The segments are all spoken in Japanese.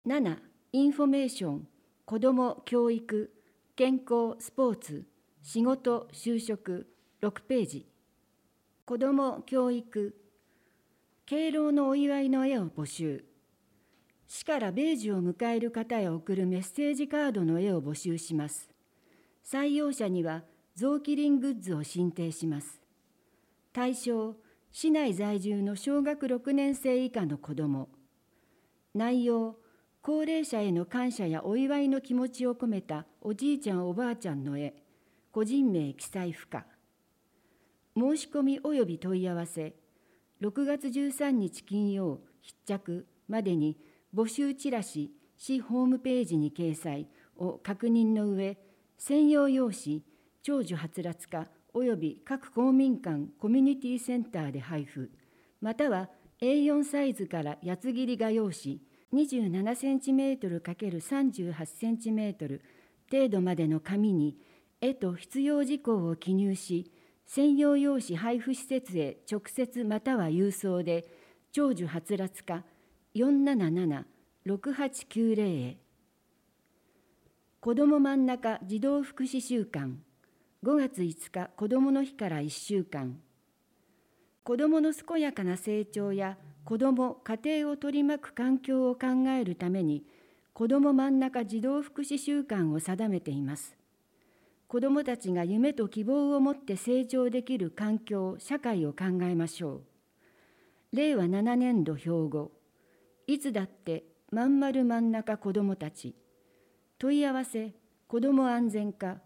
7、インフォメーション、子ども教育、健康スポーツ、仕事就職、6ページ。子ども教育、敬老のお祝いの絵を募集。市から米寿を迎える方へ送るメッセージカードの絵を募集します。採用者には臓器輪グッズを進呈します。対象、市内在住の小学6年生以下の子ども。内容、高齢者への感謝やお祝いの気持ちを込めたおじいちゃんおばあちゃんの絵、個人名記載不可。申し込み及び問い合わせ、6月13日金曜必着までに募集チラシ、市ホームページに掲載を確認の上、専用用紙、長寿はつらつ課及び各公民館コミュニティセンターで配布、または A4 サイズから八つ切り画用紙27センチメートル ×38 センチメートル程度までの紙に絵と必要事項を記入し、専用用紙配布施設へ直接または郵送で、長寿はつらつ課 477-6890 へ。子ども真ん中児童福祉週間、5月5日子どもの日から1週間。子どもの健やかな成長や子ども・家庭を取り巻く環境を考えるために、子ども真ん中児童福祉週間を定めています。子どもたちが夢と希望を持って成長できる環境・社会を考えましょう。令和7年度標語、いつだってまんまる真ん中子どもたち。問い合わせ、子ども安全課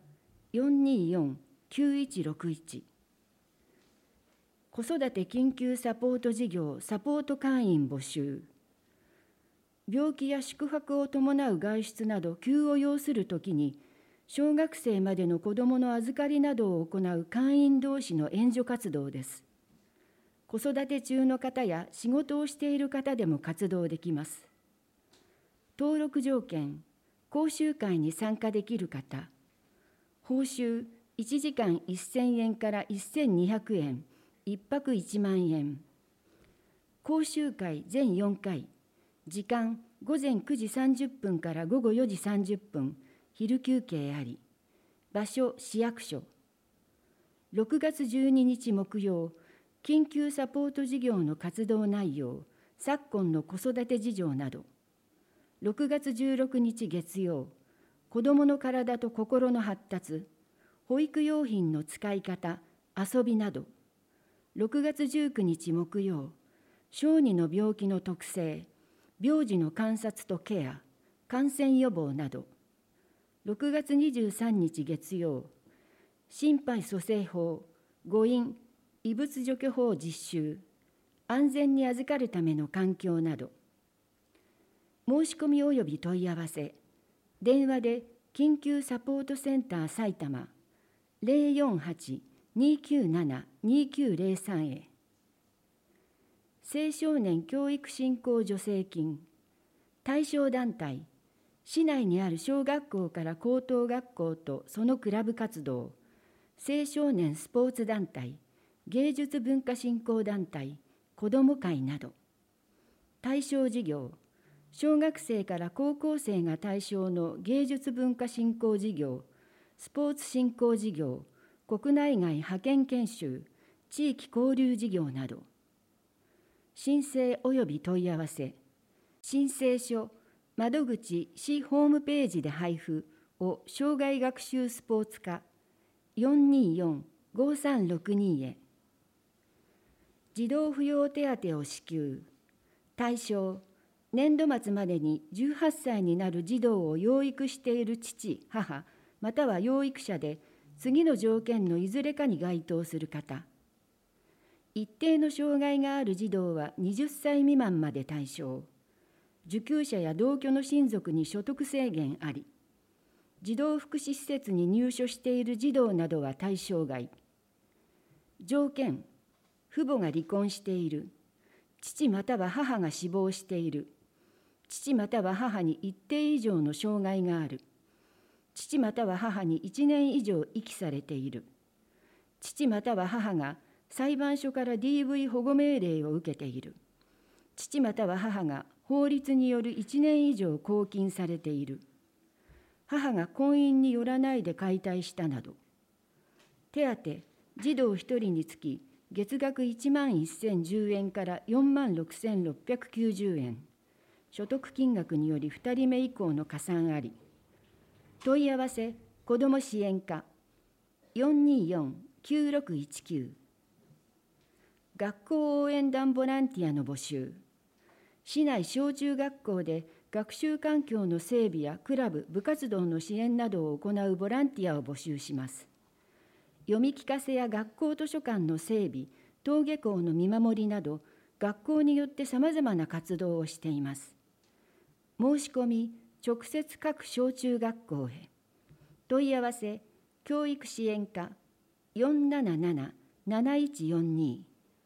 424-9161。子育て緊急サポート事業サポート会員募集。病気や宿泊を伴う外出など急を要するときに、小学生までの子どもの預かりなどを行う会員同士の援助活動です。子育て中の方や仕事をしている方でも活動できます。登録条件、講習会に参加できる方、報酬1時間1000円から1200円、1泊1万円。講習会全4回、時間午前9時30分から午後4時30分、昼休憩あり。場所市役所。6月12日木曜、緊急サポート事業の活動内容、昨今の子育て事情など。6月16日月曜、子どもの体と心の発達、保育用品の使い方、遊びなど。6月19日木曜、小児の病気の特性、病児の観察とケア、感染予防など。6月23日月曜、心肺蘇生法、誤飲、異物除去法実習、安全に預かるための環境など。申し込み及び問い合わせ、電話で緊急サポートセンター埼玉 048-297-2903 へ。青少年教育振興助成金、対象団体、市内にある小学校から高等学校とそのクラブ活動、青少年スポーツ団体、芸術文化振興団体、子ども会など。対象事業、小学生から高校生が対象の芸術文化振興事業、スポーツ振興事業、国内外派遣研修、地域交流事業など。申請及び問い合わせ、申請書、窓口市ホームページで配布を障害学習スポーツ課 424-5362 へ。児童扶養手当を支給。対象、年度末までに18歳になる児童を養育している父、母、または養育者で、次の条件のいずれかに該当する方。一定の障害がある児童は20歳未満まで対象。受給者や同居の親族に所得制限あり。児童福祉施設に入所している児童などは対象外。条件、父母が離婚している。父または母が死亡している。父または母に一定以上の障害がある。父または母に1年以上遺棄されている。父または母が裁判所から DV 保護命令を受けている。父または母が法律による1年以上拘禁されている。母が婚姻によらないで解体したなど。手当、児童1人につき月額11,010円から46,690円。所得金額により2人目以降の加算あり。問い合わせ、子ども支援課 424-9619。学校応援団ボランティアの募集。市内小中学校で学習環境の整備やクラブ・部活動の支援などを行うボランティアを募集します。読み聞かせや学校図書館の整備、登下校の見守りなど、学校によってさまざまな活動をしています。申し込み、直接各小中学校へ。問い合わせ、教育支援課 477-7142。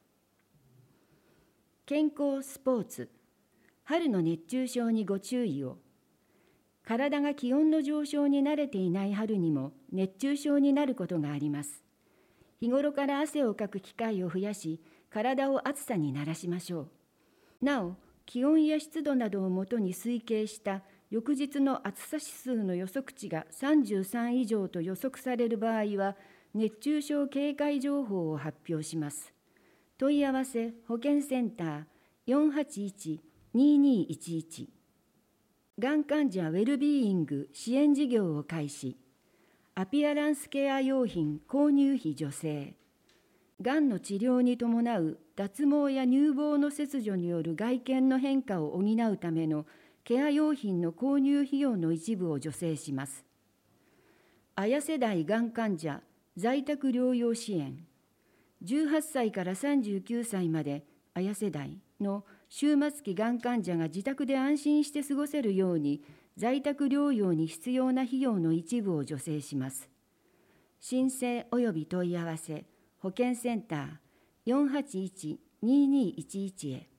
健康スポーツ。春の熱中症にご注意を。体が気温の上昇に慣れていない春にも熱中症になることがあります。日頃から汗をかく機会を増やし、体を暑さに慣らしましょう。なお、気温や湿度などをもとに推計した翌日の暑さ指数の予測値が33以上と予測される場合は、熱中症警戒情報を発表します。問い合わせ、保健センター 481-2211。がん患者ウェルビーイング支援事業を開始。アピアランスケア用品購入費助成。がんの治療に伴う脱毛や乳房の切除による外見の変化を補うためのケア用品の購入費用の一部を助成します。綾世代がん患者在宅療養支援。18歳から39歳まで綾世代の終末期がん患者が自宅で安心して過ごせるように、在宅療養に必要な費用の一部を助成します。申請及び問い合わせ、保健センター 481-2211 へ。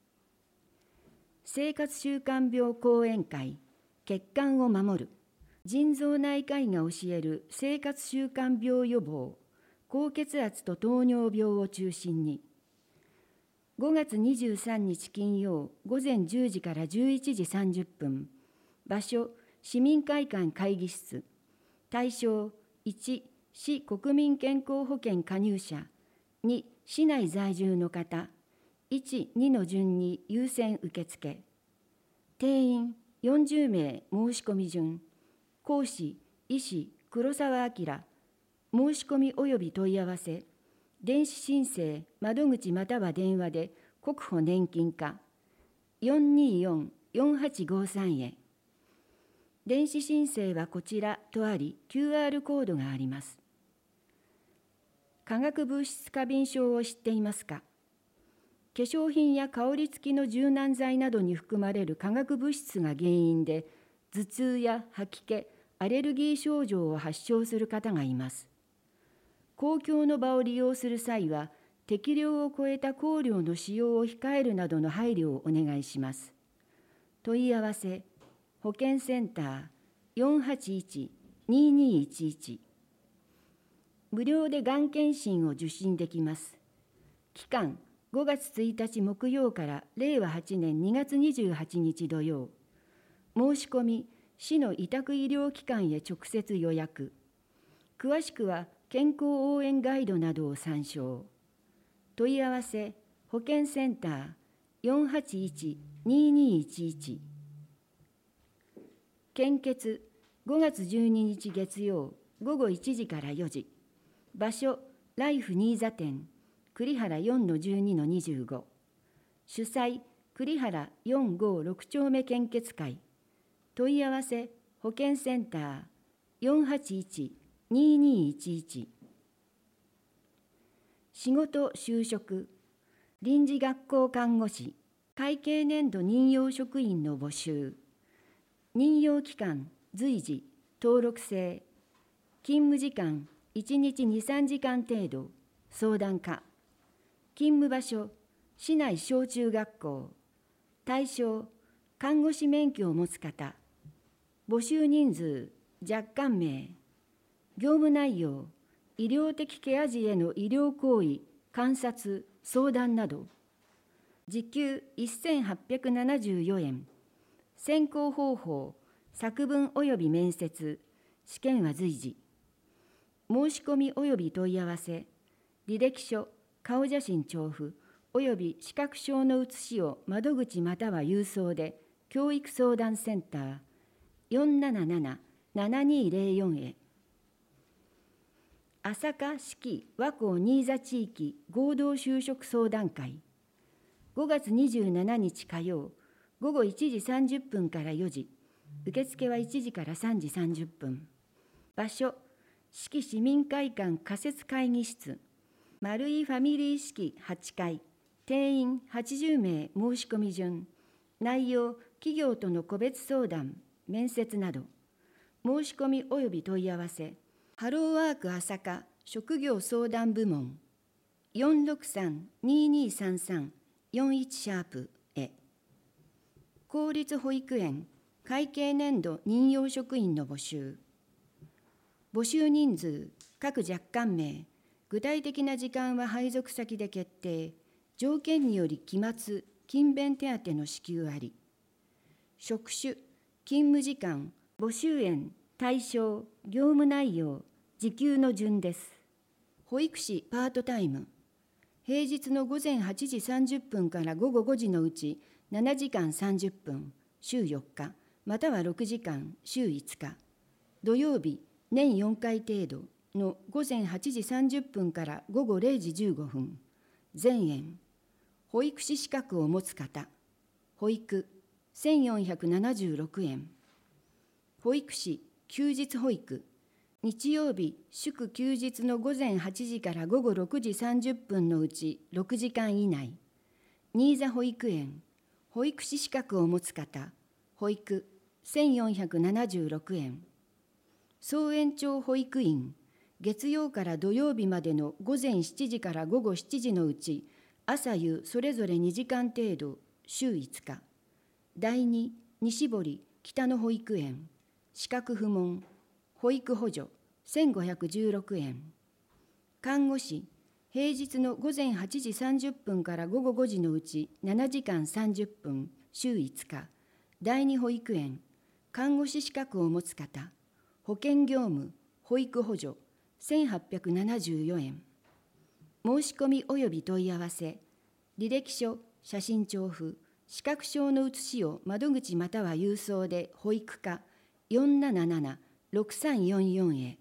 生活習慣病講演会、血管を守る。腎臓内科医が教える生活習慣病予防、高血圧と糖尿病を中心に。5月23日金曜午前10時から11時30分。場所、市民会館会議室。対象、1、市国民健康保険加入者。2、市内在住の方。1、2の順に優先受付。定員40名申し込み順。講師、医師、黒澤明。申し込み及び問い合わせ。電子申請、窓口または電話で国保年金課 424-4853 へ。電子申請はこちらとあり、QR コードがあります。化学物質過敏症を知っていますか？化粧品や香り付きの柔軟剤などに含まれる化学物質が原因で、頭痛や吐き気、アレルギー症状を発症する方がいます。公共の場を利用する際は、適量を超えた香料の使用を控えるなどの配慮をお願いします。問い合わせ、保健センター 481-2211。無料でがん検診を受診できます。期間、5月1日木曜から令和8年2月28日土曜。申し込み、市の委託医療機関へ直接予約。詳しくは、健康応援ガイドなどを参照。問い合わせ、保健センター 481-2211。献血、5月12日月曜、午後1時から4時。場所、ライフ新座店、栗原 4-12-25。主催、栗原456丁目献血会。問い合わせ、保健センター 481-2211。仕事就職、臨時学校看護師、会計年度任用職員の募集。任用期間、随時、登録制。勤務時間、1日 2,3 時間程度。相談課。勤務場所、市内小中学校。対象、看護師免許を持つ方。募集人数、若干名。業務内容、医療的ケア児への医療行為、観察、相談など。 時給1874円。選考方法、作文及び面接、試験は随時。申し込み及び問い合わせ、履歴書、顔写真調布及び視覚証の写しを窓口または郵送で、教育相談センター 477-7204 へ。朝霞四季和光新座地域合同就職相談会、5月27日火曜、午後1時30分から4時、受付は1時から3時30分。場所、四季市民会館仮設会議室、丸井ファミリー式8階、定員80名申し込み順、内容、企業との個別相談、面接など、申し込み及び問い合わせ、ハローワーク朝霞職業相談部門 463-2233-41# へ。公立保育園会計年度任用職員の募集。募集人数、各若干名、具体的な時間は配属先で決定、条件により期末、勤勉手当の支給あり。職種、勤務時間、募集園、対象、業務内容、時給の順です。保育士パートタイム。平日の午前8時30分から午後5時のうち7時間30分、週4日、または6時間、週5日。土曜日、年4回程度の午前8時30分から午後0時15分。全円。保育士資格を持つ方。保育、1476円。保育士、休日保育。日曜日、祝休日の午前8時から午後6時30分のうち6時間以内。新座保育園、保育士資格を持つ方、保育、1476円。総延長保育員、月曜から土曜日までの午前7時から午後7時のうち、朝夕それぞれ2時間程度、週5日。第2、西堀、北野保育園、資格不問、保育補助、1516円。看護師、平日の午前8時30分から午後5時のうち7時間30分、週5日。第2保育園、看護師資格を持つ方、保健業務、保育補助、1874円。申し込み及び問い合わせ、履歴書、写真調布、視覚証の写しを窓口または郵送で保育課 477-6344 へ。